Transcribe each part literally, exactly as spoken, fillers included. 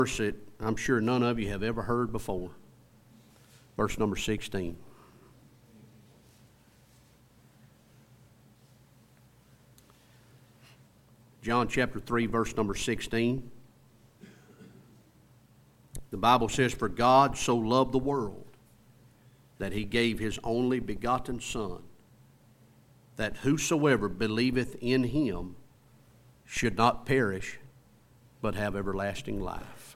Verse that I'm sure none of you have ever heard before. Verse number sixteen. John chapter three, verse number sixteen. The Bible says, "For God so loved the world that he gave his only begotten Son, that whosoever believeth in him should not perish, but have everlasting life."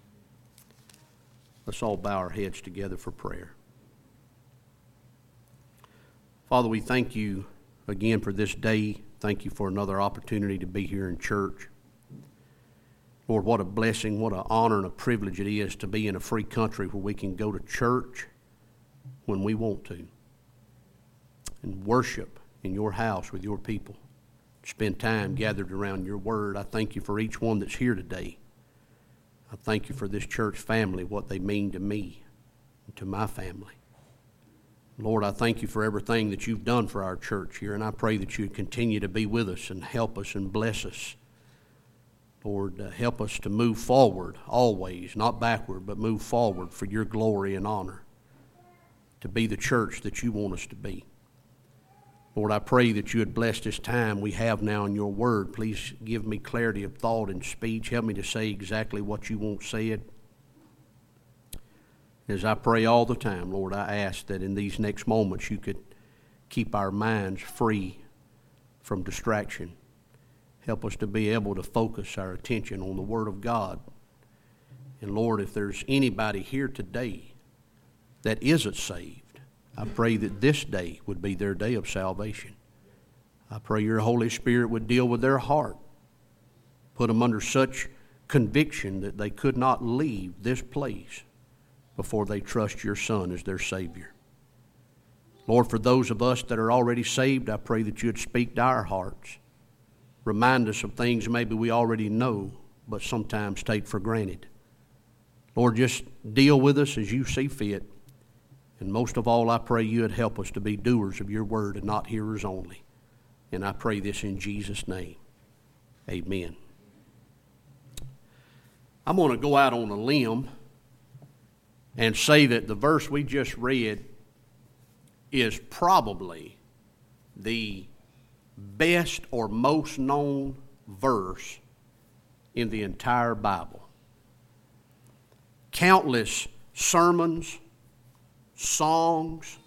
Let's all bow our heads together for prayer. Father, we thank you again for this day. Thank you for another opportunity to be here in church. Lord, what a blessing, what an honor and a privilege it is to be in a free country where we can go to church when we want to and worship in your house with your people. Spend time gathered around your word. I thank you for each one that's here today. I thank you for this church family, what they mean to me and to my family. Lord, I thank you for everything that you've done for our church here, and I pray that you continue to be with us and help us and bless us. Lord, uh, help us to move forward always, not backward, but move forward for your glory and honor, to be the church that you want us to be. Lord, I pray that you would bless this time we have now in your word. Please give me clarity of thought and speech. Help me to say exactly what you want said. As I pray all the time, Lord, I ask that in these next moments you could keep our minds free from distraction. Help us to be able to focus our attention on the Word of God. And Lord, if there's anybody here today that isn't saved, I pray that this day would be their day of salvation. I pray your Holy Spirit would deal with their heart, put them under such conviction that they could not leave this place before they trust your Son as their Savior. Lord, for those of us that are already saved, I pray that you would speak to our hearts. Remind us of things maybe we already know, but sometimes take for granted. Lord, just deal with us as you see fit. And most of all, I pray you would help us to be doers of your word and not hearers only. And I pray this in Jesus' name. Amen. I'm going to go out on a limb and say that the verse we just read is probably the best or most known verse in the entire Bible. Countless sermons, songs,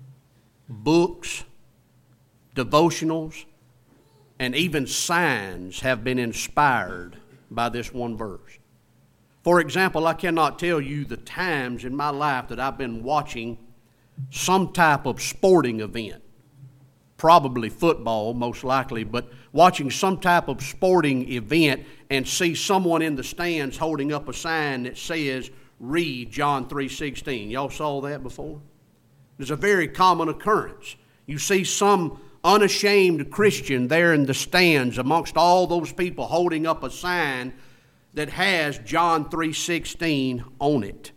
books, devotionals, and even signs have been inspired by this one verse. For example, I cannot tell you the times in my life that I've been watching some type of sporting event, probably football most likely, but watching some type of sporting event and see someone in the stands holding up a sign that says, "Read John three sixteen." Y'all saw that before? It's a very common occurrence. You see some unashamed Christian there in the stands amongst all those people holding up a sign that has John three sixteen on it.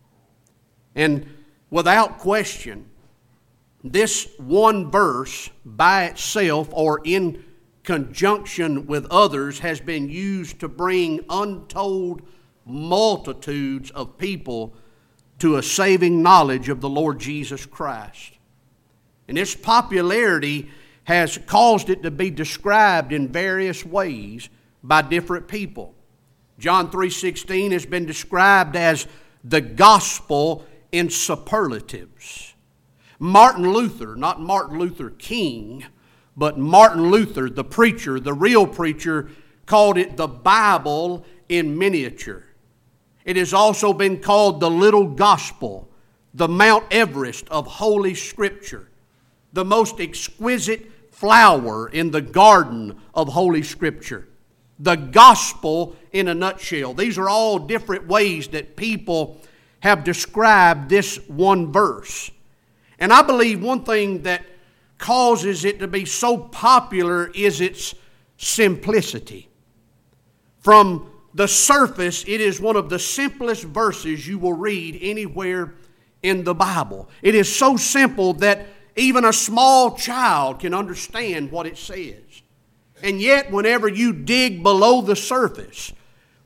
And without question, this one verse by itself or in conjunction with others has been used to bring untold multitudes of people to a saving knowledge of the Lord Jesus Christ. And its popularity has caused it to be described in various ways by different people. John three sixteen has been described as the gospel in superlatives. Martin Luther, not Martin Luther King, but Martin Luther, the preacher, the real preacher, called it the Bible in miniature. It has also been called the little gospel, the Mount Everest of Holy Scripture, the most exquisite flower in the garden of Holy Scripture, the gospel in a nutshell. These are all different ways that people have described this one verse. And I believe one thing that causes it to be so popular is its simplicity. From the surface, it is one of the simplest verses you will read anywhere in the Bible. It is so simple that even a small child can understand what it says. And yet, whenever you dig below the surface,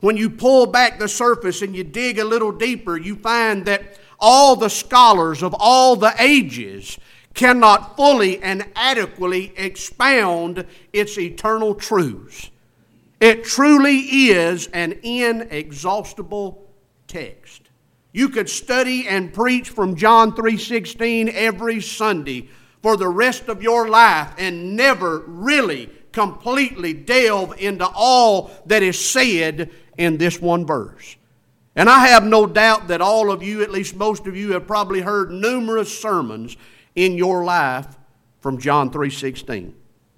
when you pull back the surface and you dig a little deeper, you find that all the scholars of all the ages cannot fully and adequately expound its eternal truths. It truly is an inexhaustible text. You could study and preach from John three sixteen every Sunday for the rest of your life and never really completely delve into all that is said in this one verse. And I have no doubt that all of you, at least most of you, have probably heard numerous sermons in your life from John three sixteen.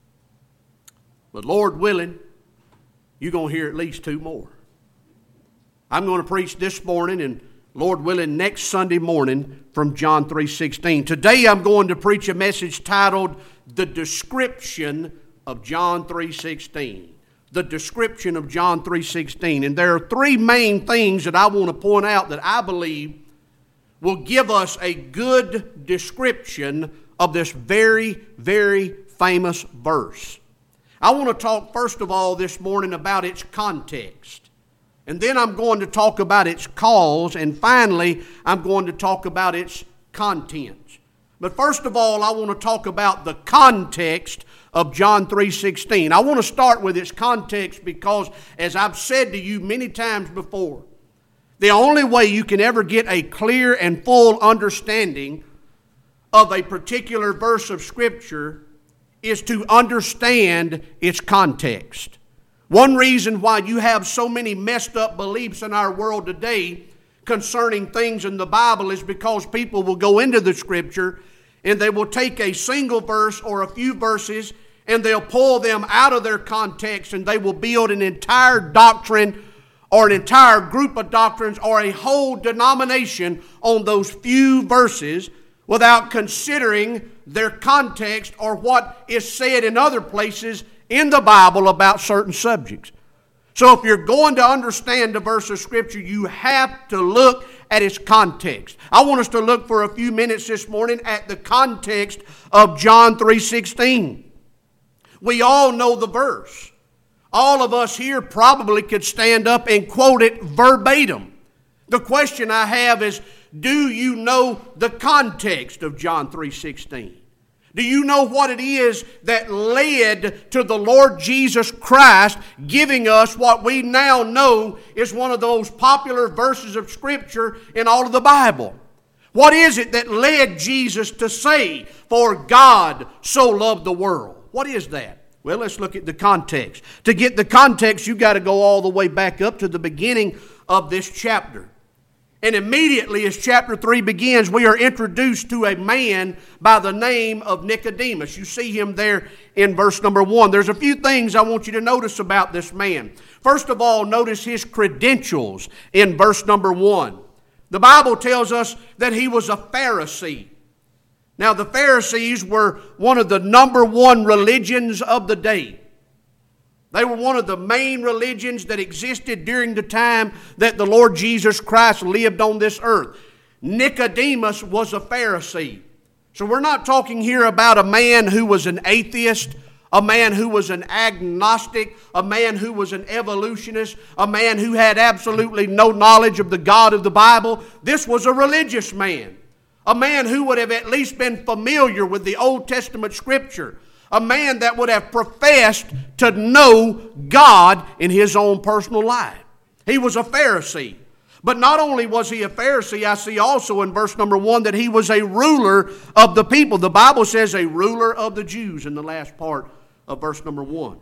But Lord willing, you're going to hear at least two more. I'm going to preach this morning and Lord willing next Sunday morning from John three sixteen. Today I'm going to preach a message titled The Description of John three sixteen. The description of John three sixteen. And there are three main things that I want to point out that I believe will give us a good description of this very, very famous verse. I want to talk first of all this morning about its context. And then I'm going to talk about its cause. And finally, I'm going to talk about its contents. But first of all, I want to talk about the context of John three sixteen. I want to start with its context because, as I've said to you many times before, the only way you can ever get a clear and full understanding of a particular verse of Scripture is to understand its context. One reason why you have so many messed up beliefs in our world today concerning things in the Bible is because people will go into the Scripture and they will take a single verse or a few verses and they'll pull them out of their context and they will build an entire doctrine or an entire group of doctrines or a whole denomination on those few verses without considering their context or what is said in other places in the Bible about certain subjects. So if you're going to understand a verse of Scripture, you have to look at its context. I want us to look for a few minutes this morning at the context of John three sixteen. We all know the verse. All of us here probably could stand up and quote it verbatim. The question I have is, do you know the context of John three sixteen? Do you know what it is that led to the Lord Jesus Christ giving us what we now know is one of those popular verses of Scripture in all of the Bible? What is it that led Jesus to say, "For God so loved the world"? What is that? Well, let's look at the context. To get the context, you've got to go all the way back up to the beginning of this chapter. And immediately as chapter three begins, we are introduced to a man by the name of Nicodemus. You see him there in verse number one. There's a few things I want you to notice about this man. First of all, notice his credentials in verse number one. The Bible tells us that he was a Pharisee. Now, the Pharisees were one of the number one religions of the day. They were one of the main religions that existed during the time that the Lord Jesus Christ lived on this earth. Nicodemus was a Pharisee. So we're not talking here about a man who was an atheist, a man who was an agnostic, a man who was an evolutionist, a man who had absolutely no knowledge of the God of the Bible. This was a religious man, a man who would have at least been familiar with the Old Testament Scripture. A man that would have professed to know God in his own personal life. He was a Pharisee. But not only was he a Pharisee, I see also in verse number one that he was a ruler of the people. The Bible says a ruler of the Jews in the last part of verse number one.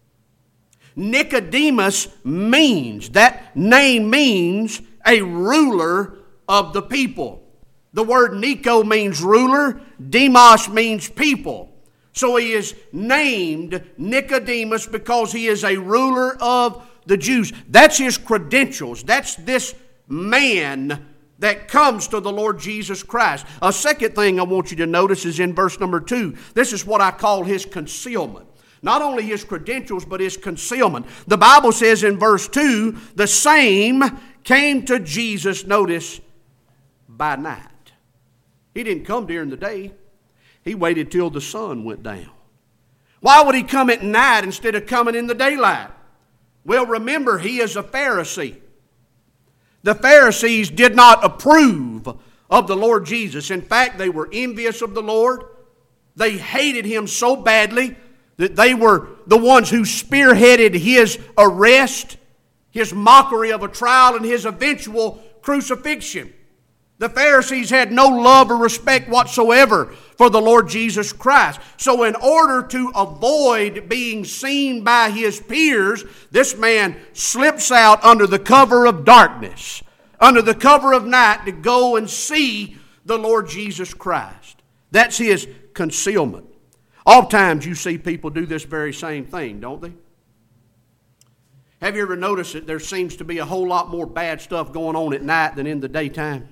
Nicodemus means, that name means a ruler of the people. The word Nico means ruler, Demos means people. So he is named Nicodemus because he is a ruler of the Jews. That's his credentials. That's this man that comes to the Lord Jesus Christ. A second thing I want you to notice is in verse number two. This is what I call his concealment. Not only his credentials, but his concealment. The Bible says in verse two, the same came to Jesus, notice, by night. He didn't come during the day. He waited till the sun went down. Why would he come at night instead of coming in the daylight? Well, remember, he is a Pharisee. The Pharisees did not approve of the Lord Jesus. In fact, they were envious of the Lord. They hated him so badly that they were the ones who spearheaded his arrest, his mockery of a trial, and his eventual crucifixion. The Pharisees had no love or respect whatsoever for the Lord Jesus Christ. So in order to avoid being seen by his peers, this man slips out under the cover of darkness, under the cover of night, to go and see the Lord Jesus Christ. That's his concealment. Oftentimes you see people do this very same thing, don't they? Have you ever noticed that there seems to be a whole lot more bad stuff going on at night than in the daytime?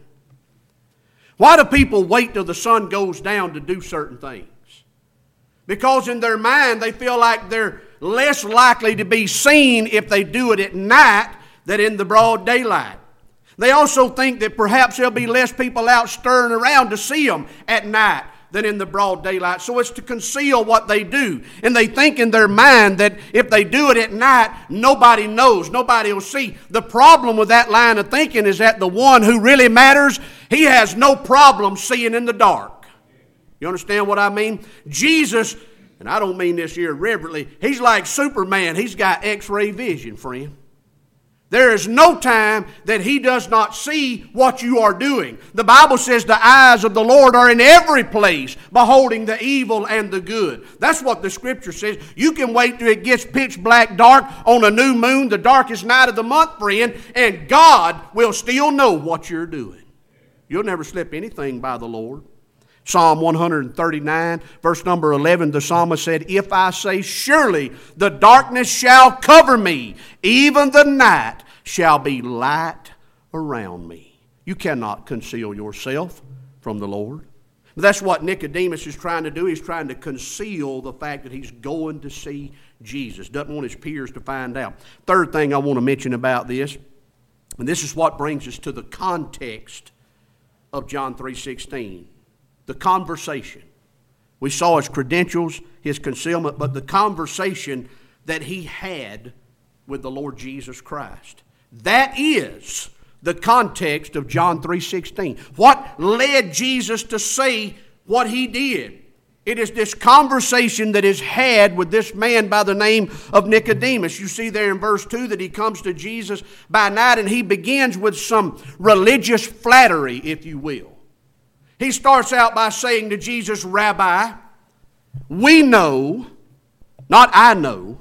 Why do people wait till the sun goes down to do certain things? Because in their mind they feel like they're less likely to be seen if they do it at night than in the broad daylight. They also think that perhaps there'll be less people out stirring around to see them at night than in the broad daylight. So it's to conceal what they do. And they think in their mind that if they do it at night, nobody knows, nobody will see. The problem with that line of thinking is that the one who really matters, he has no problem seeing in the dark. You understand what I mean? Jesus, and I don't mean this irreverently, he's like Superman. He's got X-ray vision, friend. There is no time that he does not see what you are doing. The Bible says the eyes of the Lord are in every place, beholding the evil and the good. That's what the Scripture says. You can wait till it gets pitch black dark on a new moon, the darkest night of the month, friend, and God will still know what you're doing. You'll never slip anything by the Lord. Psalm one thirty-nine, verse number eleven, the psalmist said, "If I say, surely the darkness shall cover me, even the night shall be light around me." You cannot conceal yourself from the Lord. But that's what Nicodemus is trying to do. He's trying to conceal the fact that he's going to see Jesus. Doesn't want his peers to find out. Third thing I want to mention about this, and this is what brings us to the context of John three sixteen. The conversation. We saw his credentials, his concealment, but the conversation that he had with the Lord Jesus Christ. That is the context of John three sixteen. What led Jesus to say what he did? It is this conversation that is had with this man by the name of Nicodemus. You see there in verse two that he comes to Jesus by night, and he begins with some religious flattery, if you will. He starts out by saying to Jesus, "Rabbi, we know," not I know,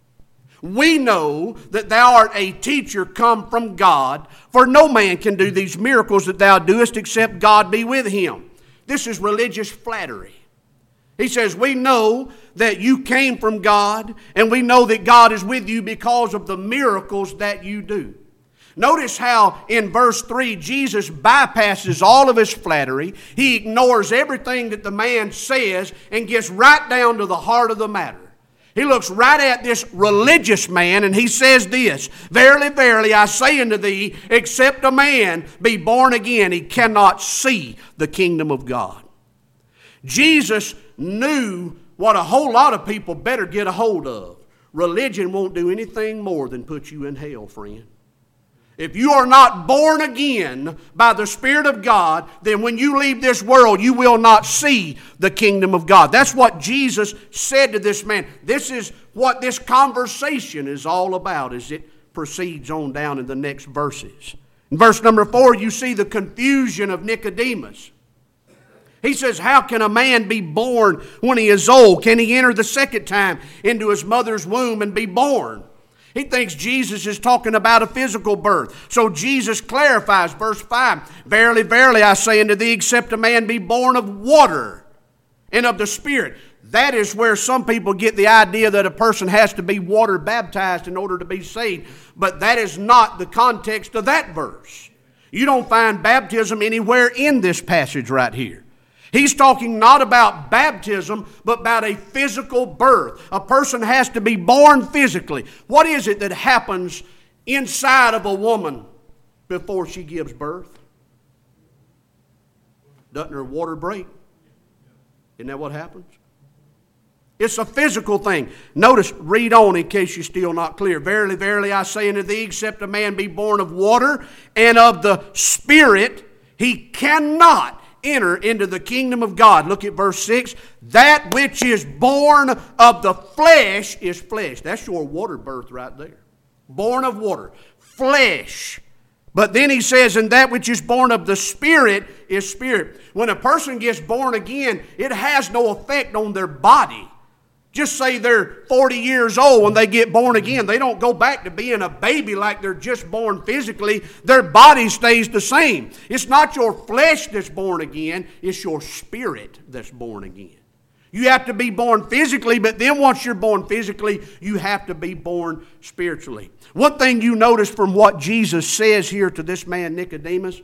"we know that thou art a teacher come from God, for no man can do these miracles that thou doest except God be with him." This is religious flattery. He says, we know that you came from God, and we know that God is with you because of the miracles that you do. Notice how in verse three, Jesus bypasses all of his flattery. He ignores everything that the man says and gets right down to the heart of the matter. He looks right at this religious man and he says this, "Verily, verily, I say unto thee, except a man be born again, he cannot see the kingdom of God." Jesus knew what a whole lot of people better get a hold of. Religion won't do anything more than put you in hell, friend. If you are not born again by the Spirit of God, then when you leave this world, you will not see the kingdom of God. That's what Jesus said to this man. This is what this conversation is all about as it proceeds on down in the next verses. In verse number four, you see the confusion of Nicodemus. He says, how can a man be born when he is old? Can he enter the second time into his mother's womb and be born? He thinks Jesus is talking about a physical birth. So Jesus clarifies, verse five, "Verily, verily, I say unto thee, except a man be born of water and of the Spirit." That is where some people get the idea that a person has to be water baptized in order to be saved. But that is not the context of that verse. You don't find baptism anywhere in this passage right here. He's talking not about baptism, but about a physical birth. A person has to be born physically. What is it that happens inside of a woman before she gives birth? Doesn't her water break? Isn't that what happens? It's a physical thing. Notice, read on in case you're still not clear. Verily, verily, I say unto thee, except a man be born of water and of the Spirit, he cannot enter into the kingdom of God. Look at verse six. That which is born of the flesh is flesh. That's your water birth right there. Born of water. Flesh. But then he says, and that which is born of the Spirit is spirit. When a person gets born again, it has no effect on their body. Just say they're forty years old when they get born again. They don't go back to being a baby like they're just born physically. Their body stays the same. It's not your flesh that's born again. It's your spirit that's born again. You have to be born physically, but then once you're born physically, you have to be born spiritually. One thing you notice from what Jesus says here to this man Nicodemus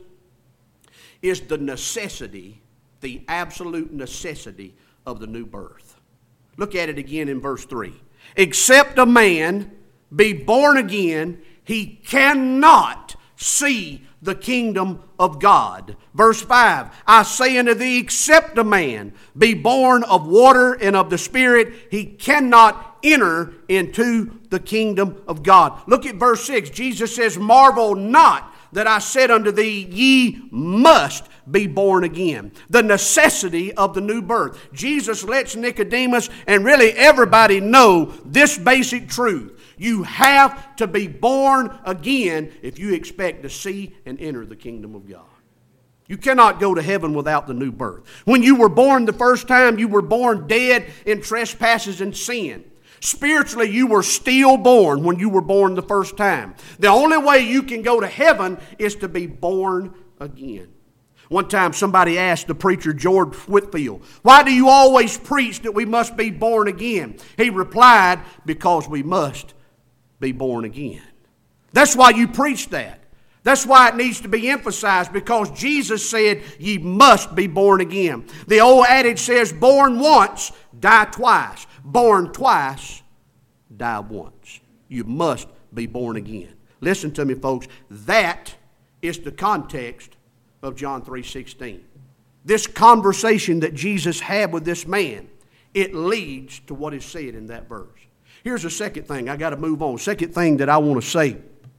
is the necessity, the absolute necessity of the new birth. Look at it again in verse three. Except a man be born again, he cannot see the kingdom of God. Verse five, I say unto thee, except a man be born of water and of the Spirit, he cannot enter into the kingdom of God. Look at verse six. Jesus says, marvel not that I said unto thee, ye must be born again. The necessity of the new birth. Jesus lets Nicodemus and really everybody know this basic truth. You have to be born again if you expect to see and enter the kingdom of God. You cannot go to heaven without the new birth. When you were born the first time, you were born dead in trespasses and sin. Spiritually, you were still born when you were born the first time. The only way you can go to heaven is to be born again. One time somebody asked the preacher George Whitfield, why do you always preach that we must be born again? He replied, because we must be born again. That's why you preach that. That's why it needs to be emphasized, because Jesus said ye must be born again. The old adage says, born once, die twice. Born twice, die once. You must be born again. Listen to me, folks. That is the context of John three sixteen. This conversation that Jesus had with this man, it leads to what is said in that verse. Here's the second thing. I got to move on. Second thing that I want to say,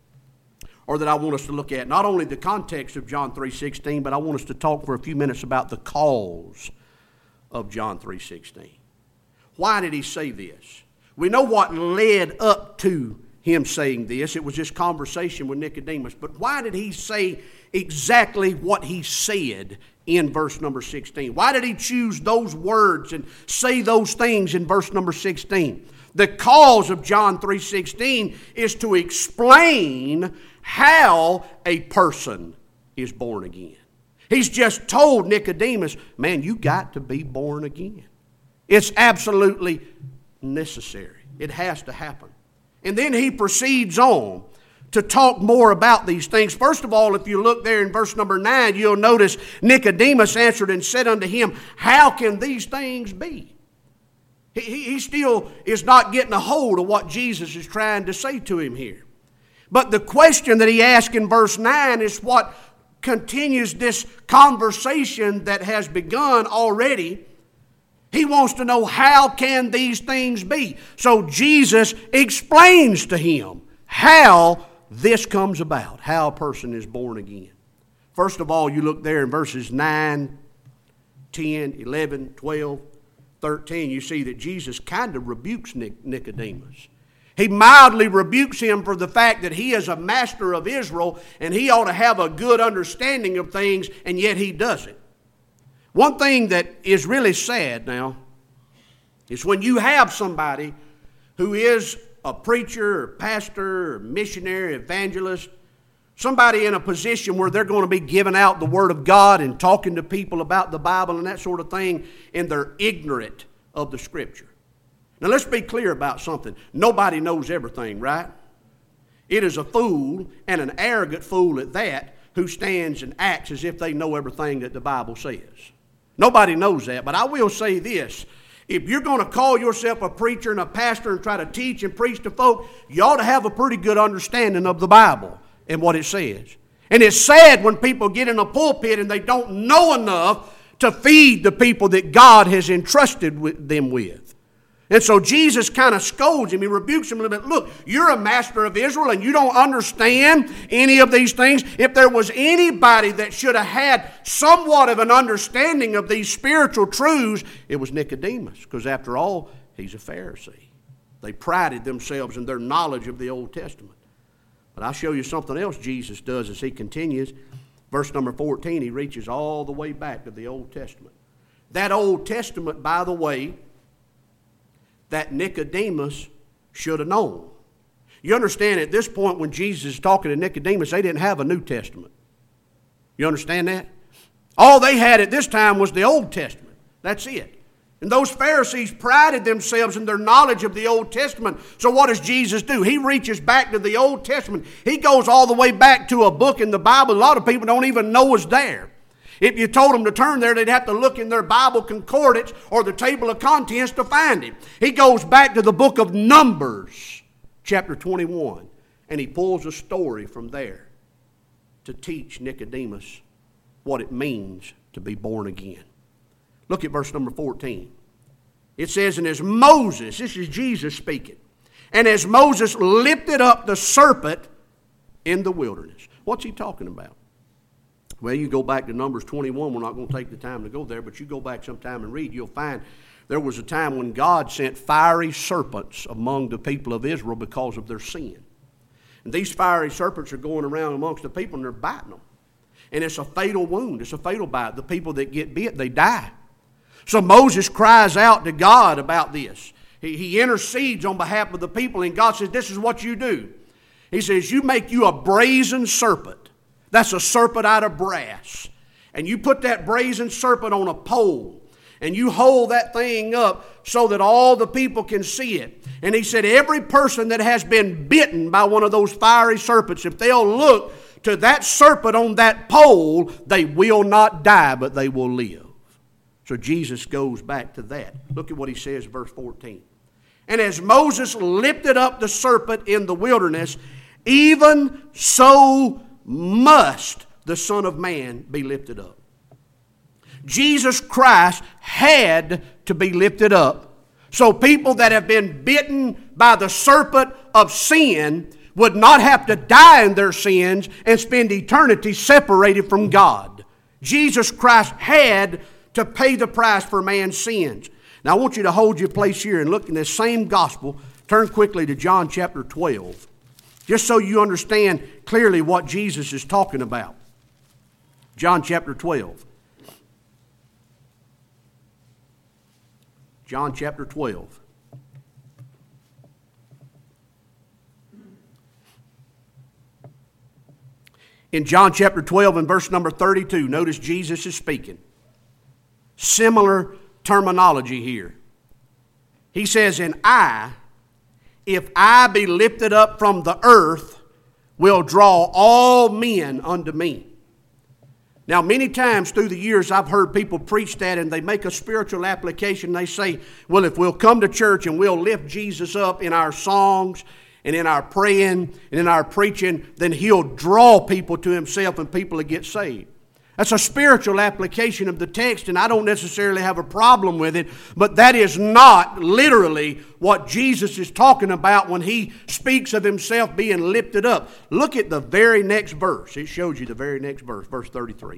or that I want us to look at, not only the context of John three sixteen, but I want us to talk for a few minutes about the cause of John three sixteen. Why did he say this? We know what led up to him saying this. It was this conversation with Nicodemus. But why did he say exactly what he said in verse number sixteen? Why did he choose those words and say those things in verse number sixteen? The cause of John three sixteen is to explain how a person is born again. He's just told Nicodemus, man, you got to be born again. It's absolutely necessary. It has to happen. And then he proceeds on to talk more about these things. First of all, if you look there in verse number nine, you'll notice Nicodemus answered and said unto him, how can these things be? He, he still is not getting a hold of what Jesus is trying to say to him here. But the question that he asked in verse nine is what continues this conversation that has begun already. He wants to know, how can these things be? So Jesus explains to him how this comes about, how a person is born again. First of all, you look there in verses nine, ten, eleven, twelve, thirteen, you see that Jesus kind of rebukes Nicodemus. He mildly rebukes him for the fact that he is a master of Israel and he ought to have a good understanding of things, and yet he doesn't. One thing that is really sad now is when you have somebody who is a preacher or pastor or missionary, evangelist, somebody in a position where they're going to be giving out the Word of God and talking to people about the Bible and that sort of thing, and they're ignorant of the Scripture. Now let's be clear about something. Nobody knows everything, right? It is a fool, and an arrogant fool at that, who stands and acts as if they know everything that the Bible says. Nobody knows that, but I will say this. If you're going to call yourself a preacher and a pastor and try to teach and preach to folk, you ought to have a pretty good understanding of the Bible and what it says. And it's sad when people get in a pulpit and they don't know enough to feed the people that God has entrusted with them with. And so Jesus kind of scolds him. He rebukes him a little bit. Look, you're a master of Israel and you don't understand any of these things. If there was anybody that should have had somewhat of an understanding of these spiritual truths, it was Nicodemus. Because after all, he's a Pharisee. They prided themselves in their knowledge of the Old Testament. But I'll show you something else Jesus does as he continues. Verse number fourteen, he reaches all the way back to the Old Testament. That Old Testament, by the way, that Nicodemus should have known. You understand, at this point when Jesus is talking to Nicodemus, they didn't have a New Testament. You understand that? All they had at this time was the Old Testament. That's it. And those Pharisees prided themselves in their knowledge of the Old Testament. So what does Jesus do? He reaches back to the Old Testament. He goes all the way back to a book in the Bible a lot of people don't even know is there. If you told them to turn there, they'd have to look in their Bible concordance or the table of contents to find it. He goes back to the book of Numbers, chapter twenty-one, and he pulls a story from there to teach Nicodemus what it means to be born again. Look at verse number fourteen. It says, and as Moses, this is Jesus speaking, and as Moses lifted up the serpent in the wilderness. What's he talking about? Well, you go back to Numbers twenty-one. We're not going to take the time to go there, but you go back sometime and read. You'll find there was a time when God sent fiery serpents among the people of Israel because of their sin. And these fiery serpents are going around amongst the people and they're biting them. And it's a fatal wound. It's a fatal bite. The people that get bit, they die. So Moses cries out to God about this. He, he intercedes on behalf of the people, and God says, this is what you do. He says, you make you a brazen serpent. That's a serpent out of brass. And you put that brazen serpent on a pole. And you hold that thing up so that all the people can see it. And he said, every person that has been bitten by one of those fiery serpents, if they'll look to that serpent on that pole, they will not die, but they will live. So Jesus goes back to that. Look at what he says, verse fourteen. And as Moses lifted up the serpent in the wilderness, even so must the Son of Man be lifted up. Jesus Christ had to be lifted up so people that have been bitten by the serpent of sin would not have to die in their sins and spend eternity separated from God. Jesus Christ had to pay the price for man's sins. Now I want you to hold your place here and look in this same gospel. Turn quickly to John chapter twelve. Just so you understand clearly what Jesus is talking about. John chapter twelve. John chapter twelve. In John chapter twelve and verse number thirty-two, notice Jesus is speaking. Similar terminology here. He says, and I, if I be lifted up from the earth, will draw all men unto me. Now, many times through the years, I've heard people preach that and they make a spiritual application. They say, well, if we'll come to church and we'll lift Jesus up in our songs and in our praying and in our preaching, then he'll draw people to himself and people will get saved. That's a spiritual application of the text, and I don't necessarily have a problem with it, but that is not literally what Jesus is talking about when he speaks of himself being lifted up. Look at the very next verse. It shows you the very next verse, verse thirty-three.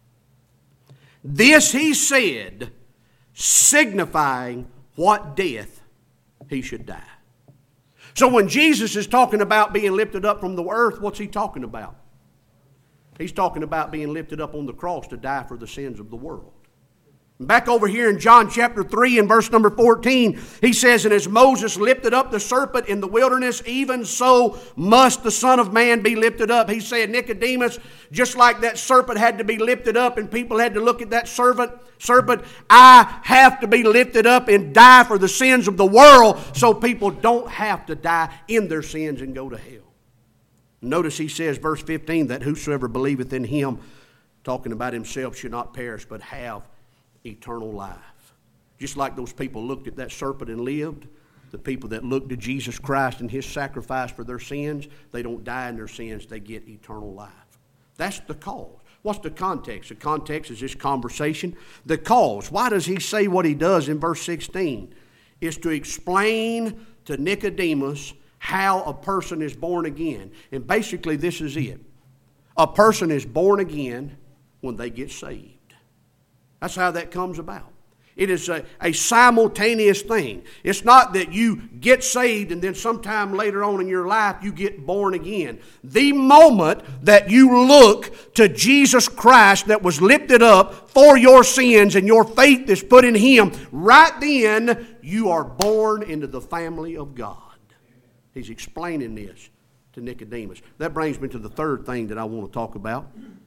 This he said, signifying what death he should die. So when Jesus is talking about being lifted up from the earth, what's he talking about? He's talking about being lifted up on the cross to die for the sins of the world. Back over here in John chapter three and verse number fourteen, he says, and as Moses lifted up the serpent in the wilderness, even so must the Son of Man be lifted up. He said, Nicodemus, just like that serpent had to be lifted up and people had to look at that serpent, serpent, I have to be lifted up and die for the sins of the world so people don't have to die in their sins and go to hell. Notice he says, verse fifteen, that whosoever believeth in him, talking about himself, should not perish, but have eternal life. Just like those people looked at that serpent and lived, the people that look to Jesus Christ and his sacrifice for their sins, they don't die in their sins, they get eternal life. That's the cause. What's the context? The context is this conversation. The cause. Why does he say what he does in verse sixteen? is to explain to Nicodemus how a person is born again. And basically this is it. A person is born again when they get saved. That's how that comes about. It is a, a simultaneous thing. It's not that you get saved and then sometime later on in your life you get born again. The moment that you look to Jesus Christ that was lifted up for your sins and your faith is put in Him, right then you are born into the family of God. He's explaining this to Nicodemus. That brings me to the third thing that I want to talk about.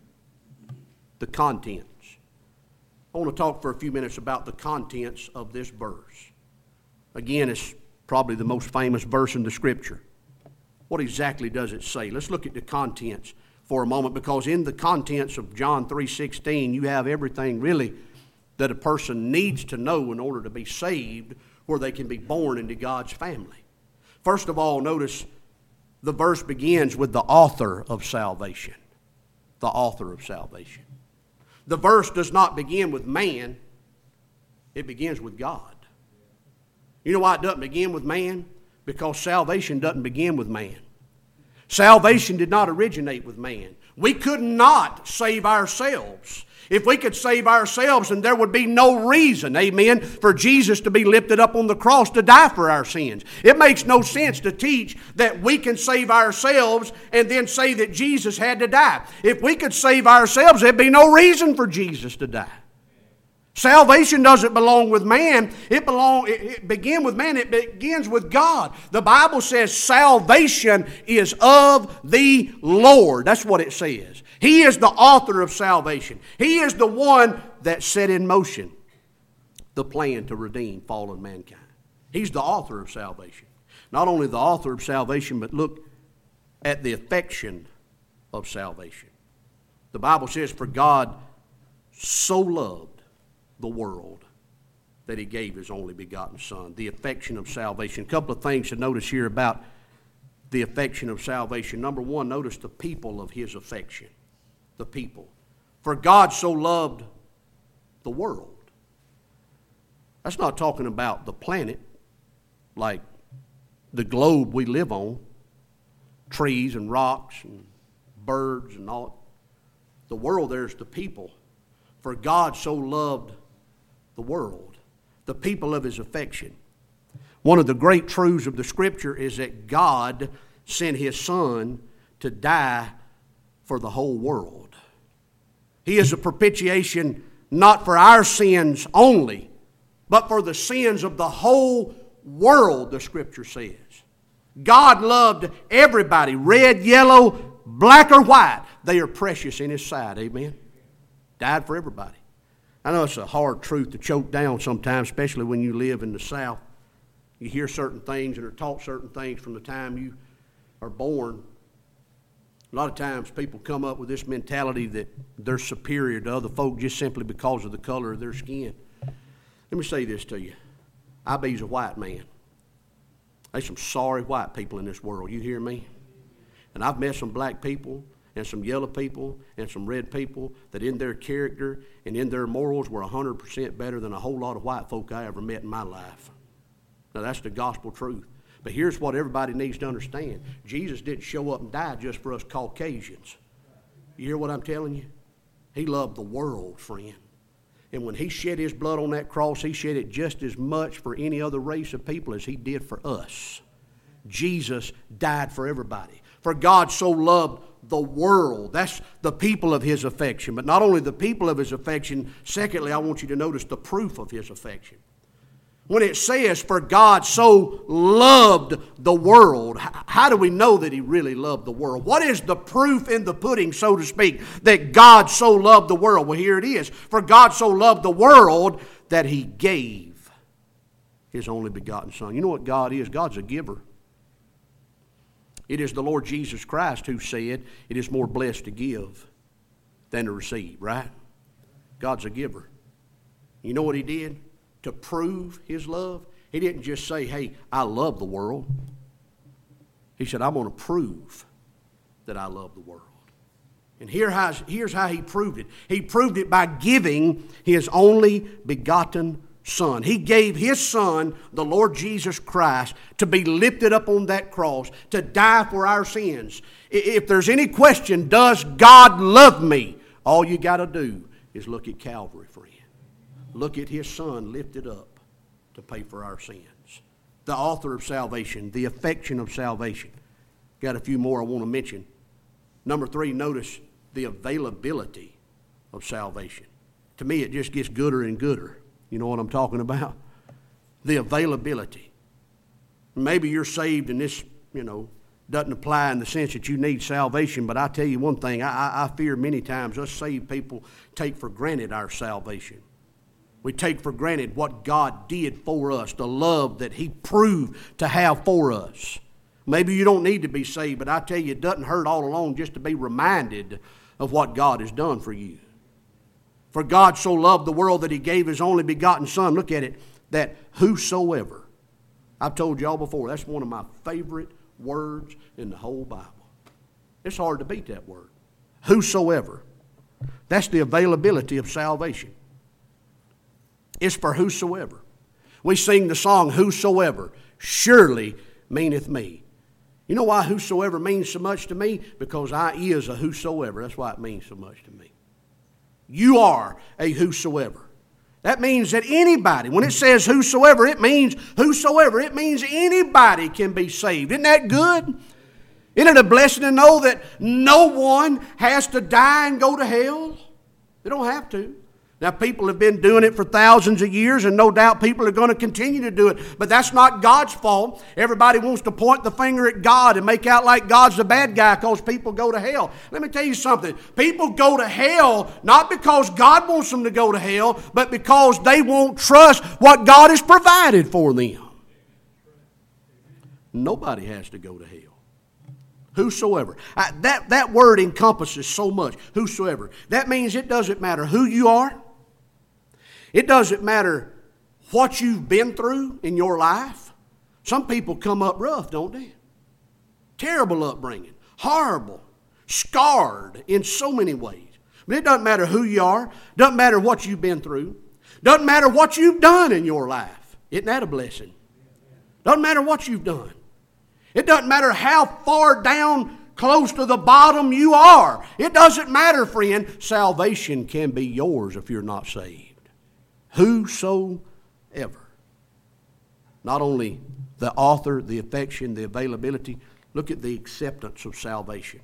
The contents. I want to talk for a few minutes about the contents of this verse. Again, it's probably the most famous verse in the Scripture. What exactly does it say? Let's look at the contents for a moment, because in the contents of John three sixteen, you have everything really that a person needs to know in order to be saved, where they can be born into God's family. First of all, notice the verse begins with the author of salvation. The author of salvation. The verse does not begin with man. It begins with God. You know why it doesn't begin with man? Because salvation doesn't begin with man. Salvation did not originate with man. We could not save ourselves. If we could save ourselves, then there would be no reason, amen, for Jesus to be lifted up on the cross to die for our sins. It makes no sense to teach that we can save ourselves and then say that Jesus had to die. If we could save ourselves, there'd be no reason for Jesus to die. Salvation doesn't belong with man. It belong. It, it begins with man. It begins with God. The Bible says salvation is of the Lord. That's what it says. He is the author of salvation. He is the one that set in motion the plan to redeem fallen mankind. He's the author of salvation. Not only the author of salvation, but look at the affection of salvation. The Bible says, for God so loved the world that He gave His only begotten Son. The affection of salvation. A couple of things to notice here about the affection of salvation. Number one, notice the people of His affection. The people. For God so loved the world. That's not talking about the planet, like the globe we live on, trees and rocks and birds and all. The world, there's the people. For God so loved the world, the people of His affection. One of the great truths of the Scripture is that God sent His Son to die for the whole world. He is a propitiation not for our sins only, but for the sins of the whole world, the Scripture says. God loved everybody, red, yellow, black, or white. They are precious in His sight, amen? Died for everybody. I know it's a hard truth to choke down sometimes, especially when you live in the South. You hear certain things and are taught certain things from the time you are born. A lot of times people come up with this mentality that they're superior to other folk just simply because of the color of their skin. Let me say this to you. I be's a white man. There's some sorry white people in this world. You hear me? And I've met some black people and some yellow people and some red people that in their character and in their morals were one hundred percent better than a whole lot of white folk I ever met in my life. Now that's the gospel truth. But here's what everybody needs to understand. Jesus didn't show up and die just for us Caucasians. You hear what I'm telling you? He loved the world, friend. And when He shed His blood on that cross, He shed it just as much for any other race of people as He did for us. Jesus died for everybody. For God so loved the world. That's the people of His affection. But not only the people of His affection, secondly, I want you to notice the proof of His affection. When it says, for God so loved the world, how do we know that He really loved the world? What is the proof in the pudding, so to speak, that God so loved the world? Well, here it is. For God so loved the world that He gave His only begotten Son. You know what God is? God's a giver. It is the Lord Jesus Christ who said, it is more blessed to give than to receive, right? God's a giver. You know what He did? To prove His love, He didn't just say, hey, I love the world. He said, I'm going to prove that I love the world. And here how, here's how He proved it. He proved it by giving His only begotten Son. He gave His Son, the Lord Jesus Christ, to be lifted up on that cross, to die for our sins. If there's any question, does God love me? All you got to do is look at Calvary, friend. Look at His Son lifted up to pay for our sins. The author of salvation, the affection of salvation. Got a few more I want to mention. Number three, notice the availability of salvation. To me, it just gets gooder and gooder. You know what I'm talking about? The availability. Maybe you're saved and this, you know, doesn't apply in the sense that you need salvation, but I tell you one thing, I, I fear many times us saved people take for granted our salvation. We take for granted what God did for us, the love that He proved to have for us. Maybe you don't need to be saved, but I tell you, it doesn't hurt all along just to be reminded of what God has done for you. For God so loved the world that He gave His only begotten Son. Look at it, that whosoever. I've told y'all before, that's one of my favorite words in the whole Bible. It's hard to beat that word. Whosoever. That's the availability of salvation. It's for whosoever. We sing the song, whosoever surely meaneth me. You know why whosoever means so much to me? Because I is a whosoever. That's why it means so much to me. You are a whosoever. That means that anybody, when it says whosoever, it means whosoever. It means anybody can be saved. Isn't that good? Isn't it a blessing to know that no one has to die and go to hell? They don't have to. Now, people have been doing it for thousands of years, and no doubt people are going to continue to do it. But that's not God's fault. Everybody wants to point the finger at God and make out like God's the bad guy because people go to hell. Let me tell you something. People go to hell not because God wants them to go to hell, but because they won't trust what God has provided for them. Nobody has to go to hell. Whosoever. I, that, that word encompasses so much. Whosoever. That means it doesn't matter who you are. It doesn't matter what you've been through in your life. Some people come up rough, don't they? Terrible upbringing. Horrible. Scarred in so many ways. But it doesn't matter who you are. Doesn't matter what you've been through. Doesn't matter what you've done in your life. Isn't that a blessing? Doesn't matter what you've done. It doesn't matter how far down close to the bottom you are. It doesn't matter, friend. Salvation can be yours if you're not saved. Whosoever. Not only the author, the affection, the availability. Look at the acceptance of salvation.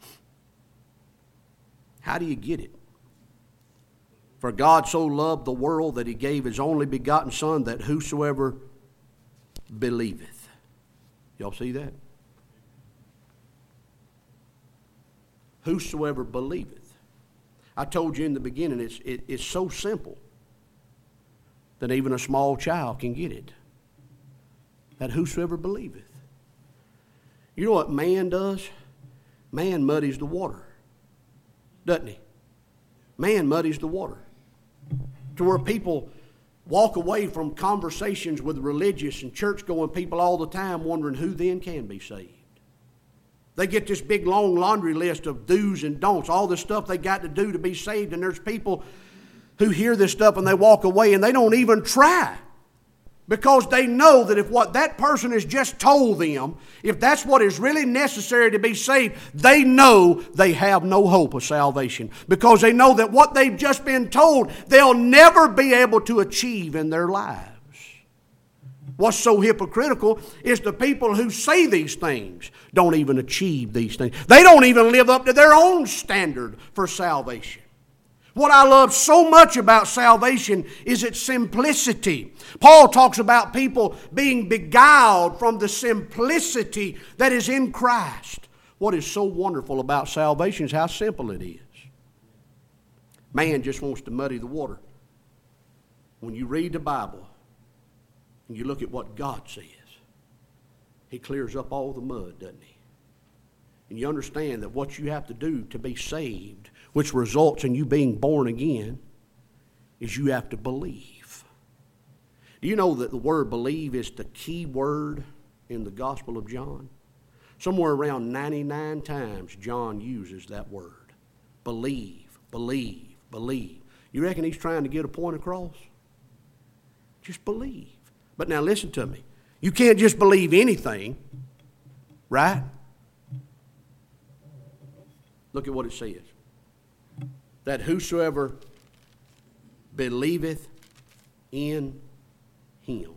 How do you get it? For God so loved the world that He gave His only begotten Son, that whosoever believeth. Y'all see that? Whosoever believeth. I told you in the beginning, it's, it, it's so simple that even a small child can get it. That whosoever believeth. You know what man does? Man muddies the water, doesn't he? Man muddies the water. To where people walk away from conversations with religious and church-going people all the time wondering who then can be saved. They get this big long laundry list of do's and don'ts, all this stuff they got to do to be saved, and there's people who hear this stuff and they walk away and they don't even try. Because they know that if what that person has just told them, if that's what is really necessary to be saved, they know they have no hope of salvation. Because they know that what they've just been told, they'll never be able to achieve in their lives. What's so hypocritical is the people who say these things don't even achieve these things. They don't even live up to their own standard for salvation. What I love so much about salvation is its simplicity. Paul talks about people being beguiled from the simplicity that is in Christ. What is so wonderful about salvation is how simple it is. Man just wants to muddy the water. When you read the Bible and you look at what God says, He clears up all the mud, doesn't He? And you understand that what you have to do to be saved, which results in you being born again, is you have to believe. Do you know that the word believe is the key word in the Gospel of John? Somewhere around ninety-nine times John uses that word. Believe, believe, believe. You reckon he's trying to get a point across? Just believe. But now listen to me. You can't just believe anything, right? Look at what it says. That whosoever believeth in him.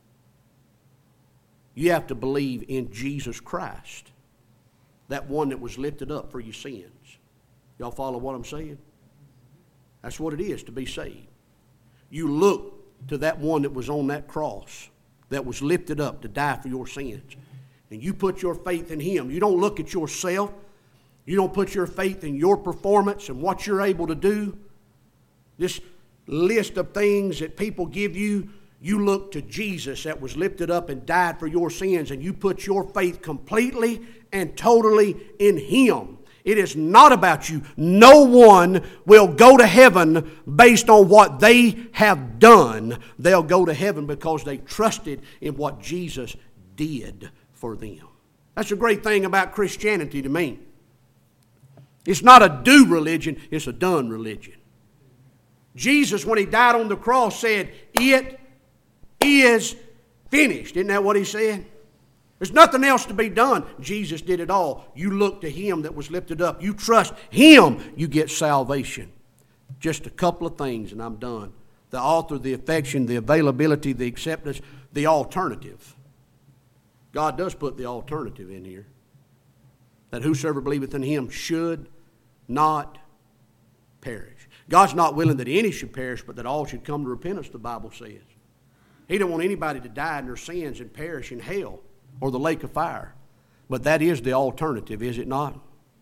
You have to believe in Jesus Christ, that one that was lifted up for your sins. Y'all follow what I'm saying? That's what it is to be saved. You look to that one that was on that cross, that was lifted up to die for your sins. And you put your faith in him. You don't look at yourself. You don't put your faith in your performance and what you're able to do. This list of things that people give you, you look to Jesus that was lifted up and died for your sins, and you put your faith completely and totally in him. It is not about you. No one will go to heaven based on what they have done. They'll go to heaven because they trusted in what Jesus did for them. That's a great thing about Christianity to me. It's not a do religion, it's a done religion. Jesus, when he died on the cross, said, "It is finished." Isn't that what he said? There's nothing else to be done. Jesus did it all. You look to him that was lifted up. You trust him, you get salvation. Just a couple of things and I'm done. The author, the affection, the availability, the acceptance, the alternative. God does put the alternative in here. That whosoever believeth in him should not perish. God's not willing that any should perish, but that all should come to repentance, the Bible says. He don't want anybody to die in their sins and perish in hell or the lake of fire. But that is the alternative, is it not?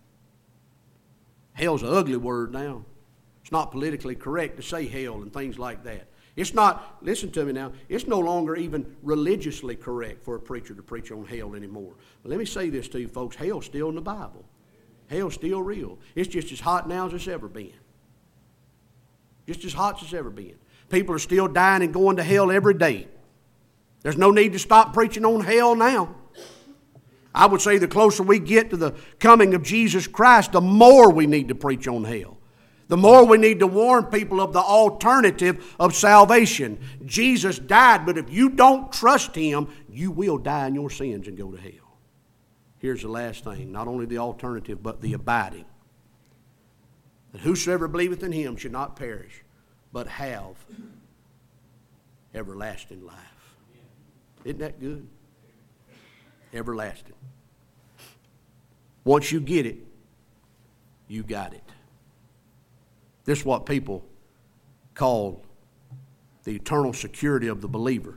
Hell's an ugly word now. It's not politically correct to say hell and things like that. It's not, listen to me now, it's no longer even religiously correct for a preacher to preach on hell anymore. But let me say this to you folks, hell's still in the Bible. Hell's still real. It's just as hot now as it's ever been. Just as hot as it's ever been. People are still dying and going to hell every day. There's no need to stop preaching on hell now. I would say the closer we get to the coming of Jesus Christ, the more we need to preach on hell. The more we need to warn people of the alternative of salvation. Jesus died, but if you don't trust him, you will die in your sins and go to hell. Here's the last thing, not only the alternative, but the abiding. That whosoever believeth in him should not perish, but have everlasting life. Isn't that good? Everlasting. Once you get it, you got it. This is what people call the eternal security of the believer.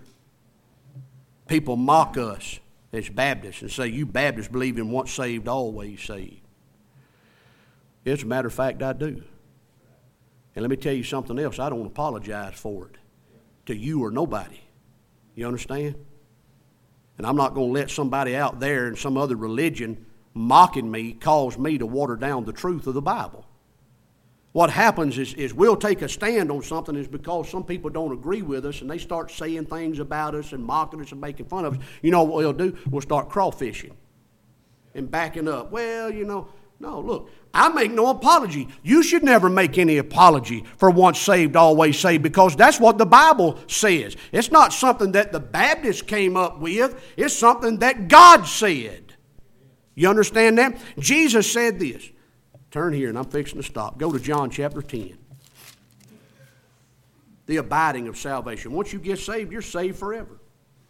People mock us as Baptists and say, you Baptists believe in once saved, always saved. As a matter of fact, I do. And let me tell you something else. I don't apologize for it to you or nobody. You understand? And I'm not going to let somebody out there in some other religion mocking me cause me to water down the truth of the Bible. What happens is, is we'll take a stand on something is because some people don't agree with us and they start saying things about us and mocking us and making fun of us. You know what we'll do? We'll start crawfishing and backing up. Well, you know, no, look, I make no apology. You should never make any apology for once saved, always saved, because that's what the Bible says. It's not something that the Baptists came up with. It's something that God said. You understand that? Jesus said this. Turn here, and I'm fixing to stop. Go to John chapter ten. The abiding of salvation. Once you get saved, you're saved forever.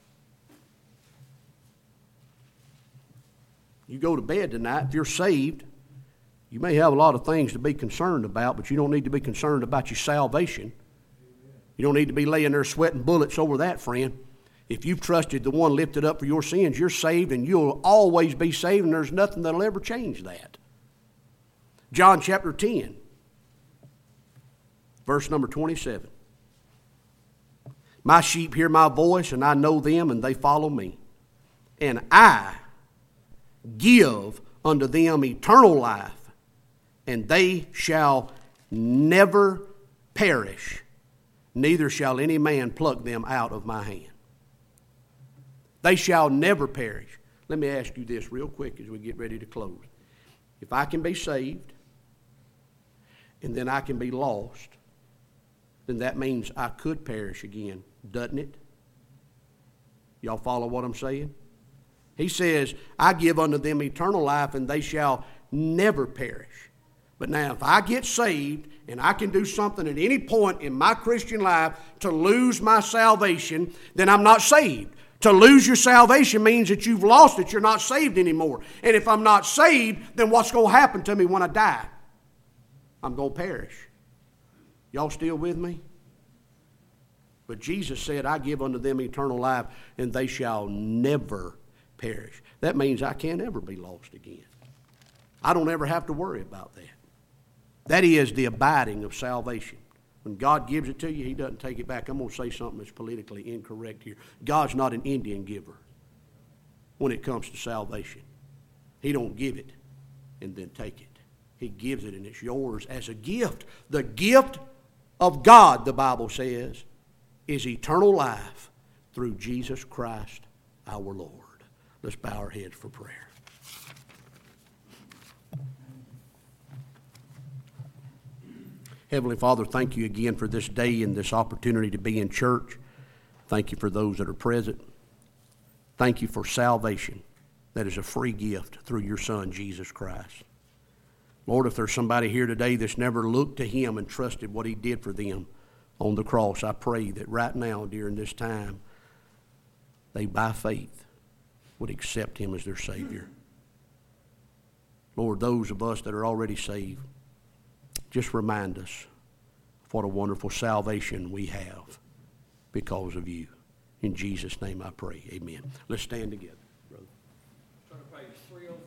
You go to bed tonight, if you're saved, you may have a lot of things to be concerned about, but you don't need to be concerned about your salvation. You don't need to be laying there sweating bullets over that, friend. If you've trusted the one lifted up for your sins, you're saved, and you'll always be saved, and there's nothing that'll ever change that. John chapter ten, verse number twenty-seven. My sheep hear my voice, and I know them, and they follow me. And I give unto them eternal life, and they shall never perish, neither shall any man pluck them out of my hand. They shall never perish. Let me ask you this real quick as we get ready to close. If I can be saved, and then I can be lost, then that means I could perish again, doesn't it? Y'all follow what I'm saying? He says, I give unto them eternal life, and they shall never perish. But now, if I get saved, and I can do something at any point in my Christian life to lose my salvation, then I'm not saved. To lose your salvation means that you've lost it. You're not saved anymore. And if I'm not saved, then what's going to happen to me when I die? I'm going to perish. Y'all still with me? But Jesus said, I give unto them eternal life, and they shall never perish. That means I can't ever be lost again. I don't ever have to worry about that. That is the abiding of salvation. When God gives it to you, He doesn't take it back. I'm going to say something that's politically incorrect here. God's not an Indian giver when it comes to salvation. He don't give it and then take it. He gives it and it's yours as a gift. The gift of God, the Bible says, is eternal life through Jesus Christ our Lord. Let's bow our heads for prayer. Heavenly Father, thank you again for this day and this opportunity to be in church. Thank you for those that are present. Thank you for salvation that is a free gift through your Son, Jesus Christ. Lord, if there's somebody here today that's never looked to Him and trusted what He did for them on the cross, I pray that right now during this time, they by faith would accept Him as their Savior. Lord, those of us that are already saved, just remind us of what a wonderful salvation we have because of you. In Jesus' name I pray. Amen. Let's stand together, brother. Turn to page three oh four.